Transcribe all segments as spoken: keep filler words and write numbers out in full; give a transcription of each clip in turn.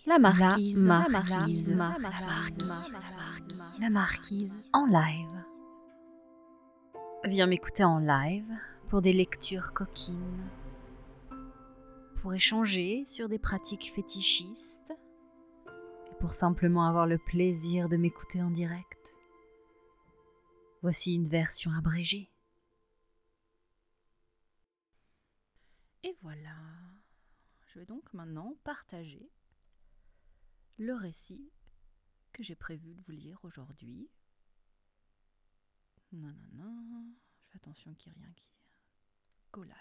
La marquise, La la marquise, marquise, la la marquise, marquise, la marquise en live. Viens m'écouter en live pour des lectures coquines, pour échanger sur des pratiques fétichistes et pour simplement avoir le plaisir de m'écouter en direct. Voici une version abrégée. Et voilà, je vais donc maintenant partager le récit que j'ai prévu de vous lire aujourd'hui. Non, non, non, je fais attention qu'il n'y ait rien qui... Go live.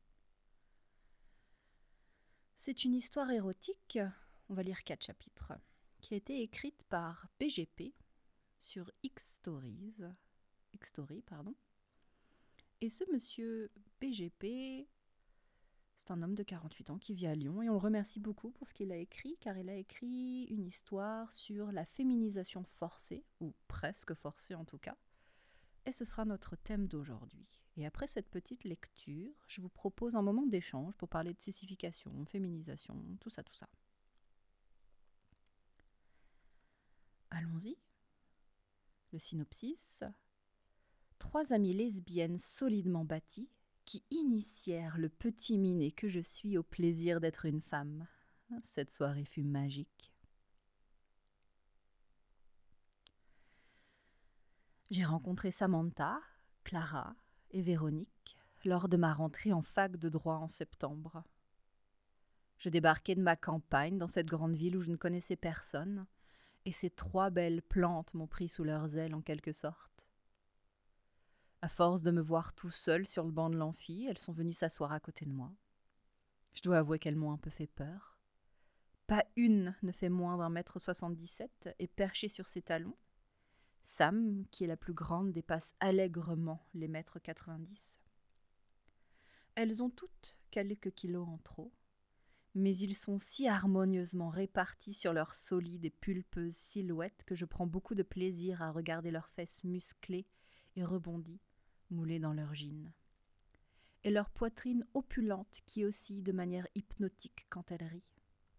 C'est une histoire érotique, on va lire quatre chapitres, qui a été écrite par B G P sur X-Stories, X-Story, pardon. Et ce monsieur B G P, c'est un homme de quarante-huit ans qui vit à Lyon et on le remercie beaucoup pour ce qu'il a écrit, car il a écrit une histoire sur la féminisation forcée, ou presque forcée en tout cas, et ce sera notre thème d'aujourd'hui. Et après cette petite lecture, je vous propose un moment d'échange pour parler de sissification, féminisation, tout ça, tout ça. Allons-y. Le synopsis. Trois amies lesbiennes solidement bâties qui initièrent le petit minet que je suis au plaisir d'être une femme. Cette soirée fut magique. J'ai rencontré Samantha, Clara et Véronique lors de ma rentrée en fac de droit en septembre. Je débarquais de ma campagne dans cette grande ville où je ne connaissais personne, et ces trois belles plantes m'ont pris sous leurs ailes en quelque sorte. À force de me voir tout seul sur le banc de l'amphi, elles sont venues s'asseoir à côté de moi. Je dois avouer qu'elles m'ont un peu fait peur. Pas une ne fait moins d'un mètre soixante-dix-sept et perchée sur ses talons. Sam, qui est la plus grande, dépasse allègrement les mètres quatre-vingt-dix. Elles ont toutes quelques kilos en trop, mais ils sont si harmonieusement répartis sur leurs solides et pulpeuses silhouettes que je prends beaucoup de plaisir à regarder leurs fesses musclées et rebondies, moulées dans leurs jeans. Et leur poitrine opulente qui oscille de manière hypnotique quand elles rient.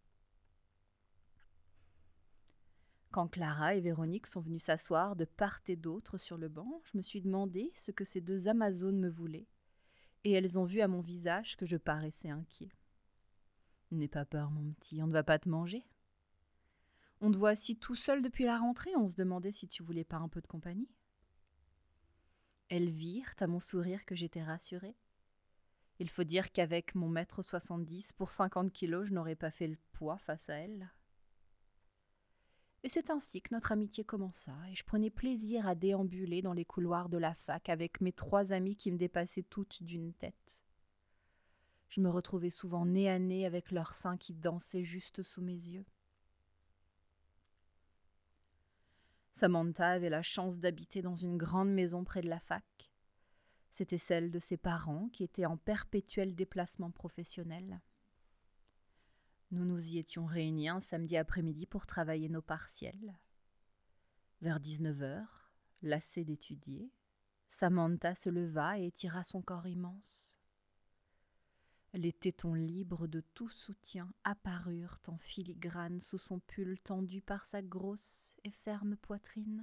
Quand Clara et Véronique sont venues s'asseoir de part et d'autre sur le banc, je me suis demandé ce que ces deux Amazones me voulaient, et elles ont vu à mon visage que je paraissais inquiet. « N'aie pas peur, mon petit, on ne va pas te manger. On te voit assis tout seul depuis la rentrée, on se demandait si tu voulais pas un peu de compagnie. » Elles virent à mon sourire que j'étais rassurée. Il faut dire qu'avec mon mètre soixante-dix, pour cinquante kilos, je n'aurais pas fait le poids face à elles. Et c'est ainsi que notre amitié commença, et je prenais plaisir à déambuler dans les couloirs de la fac avec mes trois amies qui me dépassaient toutes d'une tête. Je me retrouvais souvent nez à nez avec leurs seins qui dansaient juste sous mes yeux. Samantha avait la chance d'habiter dans une grande maison près de la fac. C'était celle de ses parents qui étaient en perpétuel déplacement professionnel. Nous nous y étions réunis un samedi après-midi pour travailler nos partiels. Vers dix-neuf heures, lassée d'étudier, Samantha se leva et étira son corps immense. Les tétons libres de tout soutien apparurent en filigrane sous son pull tendu par sa grosse et ferme poitrine.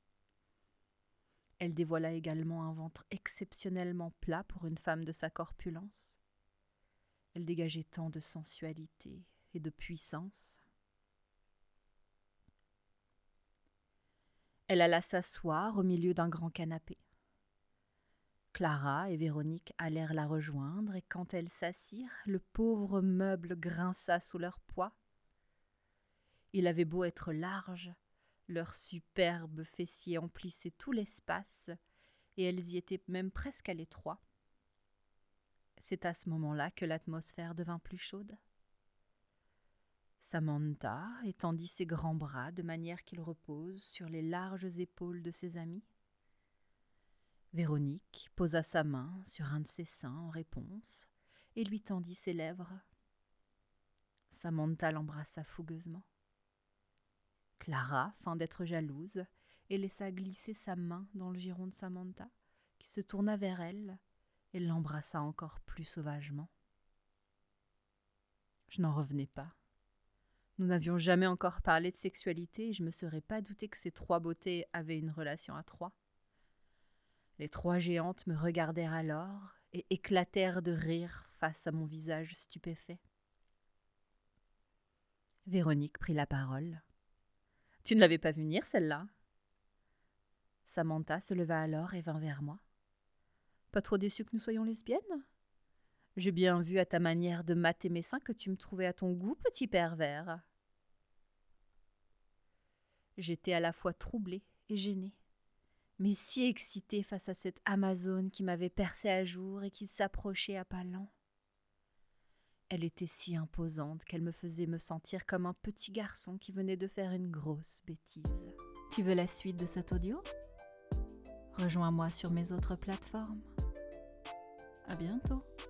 Elle dévoila également un ventre exceptionnellement plat pour une femme de sa corpulence. Elle dégageait tant de sensualité et de puissance. Elle alla s'asseoir au milieu d'un grand canapé. Clara et Véronique allèrent la rejoindre et quand elles s'assirent, le pauvre meuble grinça sous leur poids. Il avait beau être large, leurs superbes fessiers emplissaient tout l'espace et elles y étaient même presque à l'étroit. C'est à ce moment-là que l'atmosphère devint plus chaude. Samantha étendit ses grands bras de manière qu'ils reposent sur les larges épaules de ses amis. Véronique posa sa main sur un de ses seins en réponse et lui tendit ses lèvres. Samantha l'embrassa fougueusement. Clara feint d'être jalouse et laissa glisser sa main dans le giron de Samantha, qui se tourna vers elle et l'embrassa encore plus sauvagement. Je n'en revenais pas. Nous n'avions jamais encore parlé de sexualité et je me serais pas douté que ces trois beautés avaient une relation à trois. Les trois géantes me regardèrent alors et éclatèrent de rire face à mon visage stupéfait. Véronique prit la parole. « Tu ne l'avais pas vue venir, celle-là » Samantha se leva alors et vint vers moi. « Pas trop déçue que nous soyons lesbiennes ? J'ai bien vu à ta manière de mater mes seins que tu me trouvais à ton goût, petit pervers. » J'étais à la fois troublée et gênée, mais si excitée face à cette Amazone qui m'avait percée à jour et qui s'approchait à pas lents. Elle était si imposante qu'elle me faisait me sentir comme un petit garçon qui venait de faire une grosse bêtise. Tu veux la suite de cet audio ? Rejoins-moi sur mes autres plateformes. À bientôt.